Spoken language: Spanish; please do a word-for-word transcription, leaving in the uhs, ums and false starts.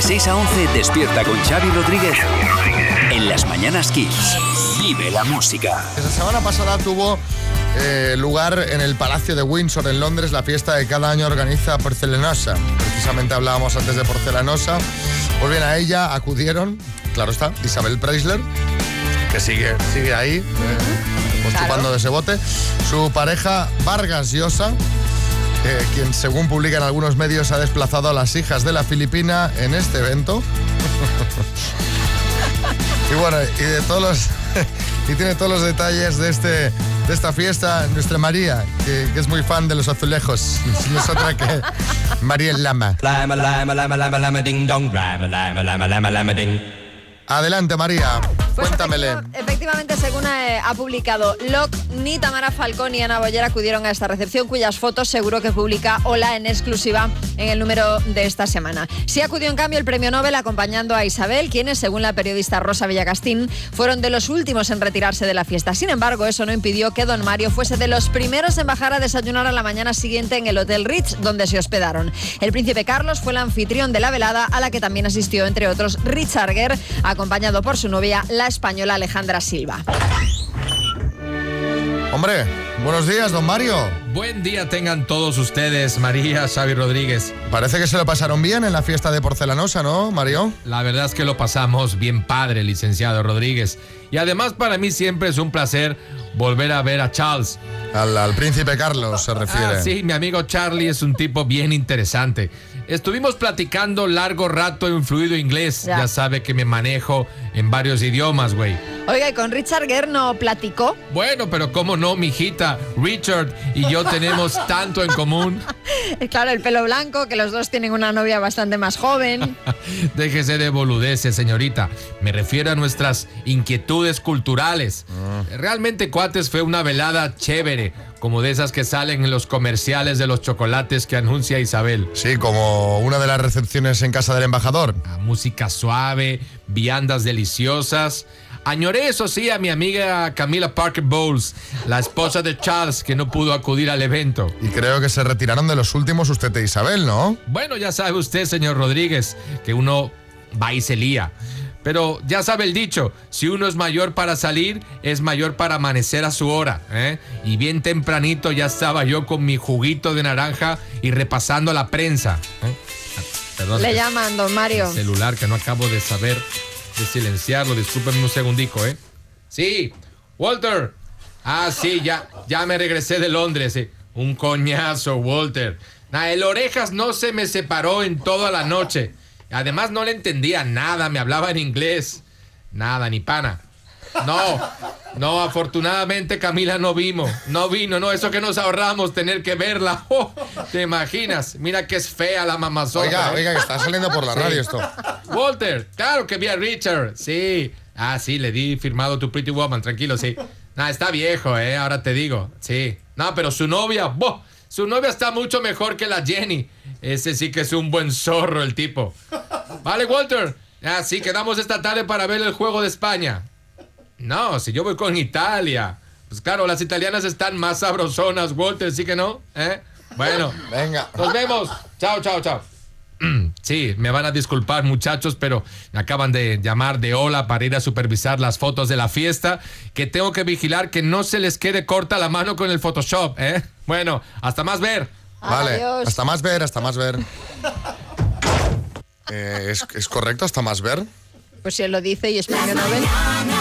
seis a once, despierta con Xavi Rodríguez en Las Mañanas Kiss. Vive la música. La semana pasada tuvo eh, lugar en el Palacio de Windsor, en Londres, la fiesta que cada año organiza Porcelanosa. Precisamente hablábamos antes de Porcelanosa. Pues bien, a ella acudieron, claro está, Isabel Preisler, que sigue, sigue ahí, eh, pues claro, chupando de ese bote. Su pareja, Vargas Llosa, eh, quien según publican algunos medios ha desplazado a las hijas de la Filipina en este evento. Y bueno, y de todos los y tiene todos los detalles de este de esta fiesta nuestra María, que, que es muy fan de los azulejos. No es otra que María Lama. Adelante, María. Pues Cuéntamele. Efectiva, efectivamente, según ha, ha publicado Locke, ni Tamara Falcón y Ana Boyer acudieron a esta recepción, cuyas fotos seguro que publica Hola en exclusiva en el número de esta semana. Sí acudió en cambio el premio Nobel acompañando a Isabel, quienes, según la periodista Rosa Villacastín, fueron de los últimos en retirarse de la fiesta. Sin embargo, eso no impidió que don Mario fuese de los primeros en bajar a desayunar a la mañana siguiente en el Hotel Ritz, donde se hospedaron. El príncipe Carlos fue el anfitrión de la velada, a la que también asistió, entre otros, Richard Gere, acompañado por su novia, la española Alejandra Silva. Hombre, buenos días, don Mario. Buen día tengan todos ustedes, María, Xavi Rodríguez. Parece que se lo pasaron bien en la fiesta de Porcelanosa, ¿no, Mario? La verdad es que lo pasamos bien padre, licenciado Rodríguez. Y además para mí siempre es un placer volver a ver a Charles. Al, al príncipe Carlos se refiere. Ah, sí, mi amigo Charlie es un tipo bien interesante. Estuvimos platicando largo rato en fluido inglés. Ya, ya sabe que me manejo en varios idiomas, güey. Oiga, ¿y con Richard Gere no platicó? Bueno, pero cómo no, mijita. Richard y yo tenemos tanto en común. Claro, el pelo blanco, que los dos tienen una novia bastante más joven. Déjese de boludeces, señorita. Me refiero a nuestras inquietudes culturales. Uh. Realmente, cuates, fue una velada chévere, como de esas que salen en los comerciales de los chocolates que anuncia Isabel. Sí, como una de las recepciones en casa del embajador. Ah, música suave, viandas deliciosas. Añoré, eso sí, a mi amiga Camila Parker Bowles, la esposa de Charles, que no pudo acudir al evento. Y creo que se retiraron de los últimos usted e Isabel, ¿no? Bueno, ya sabe usted, señor Rodríguez, que uno va y se lía. Pero ya sabe el dicho, si uno es mayor para salir, es mayor para amanecer a su hora, ¿eh? Y bien tempranito ya estaba yo con mi juguito de naranja y repasando la prensa, ¿eh? Perdón, le llaman, don Mario. El celular que no acabo de saber de silenciarlo, discúlpenme un segundico, ¿eh? Sí, Walter. Ah, sí, ya, ya me regresé de Londres, ¿eh? Un coñazo, Walter. Nah, el orejas no se me separó en toda la noche. Además no le entendía nada, me hablaba en inglés. Nada, ni pana. No, no, afortunadamente Camila no vino, no vino, no, eso que nos ahorramos tener que verla. Oh, ¿te imaginas? Mira que es fea la mamazota. Oiga, ¿eh? oiga, que está saliendo por la Sí. radio esto. Walter, claro que vi a Richard, sí. Ah, sí, le di firmado tu Pretty Woman, tranquilo, sí. Nah, está viejo, eh, ahora te digo, sí. No, pero su novia, boh, su novia está mucho mejor que la Jenny. Ese sí que es un buen zorro el tipo. Vale, Walter. Ah, sí, quedamos esta tarde para ver el juego de España. No, si yo voy con Italia. Pues claro, las italianas están más sabrosonas, Walter, ¿sí que no? ¿Eh? Bueno, venga. Nos vemos. Chao, chao, chao. Sí, me van a disculpar, muchachos, pero me acaban de llamar de Hola para ir a supervisar las fotos de la fiesta, que tengo que vigilar que no se les quede corta la mano con el Photoshop, ¿eh? Bueno, hasta más ver. Vale, Adiós. hasta más ver, hasta más ver. Eh, ¿es, ¿Es correcto hasta más ver? Pues si él lo dice y es premio Nobel.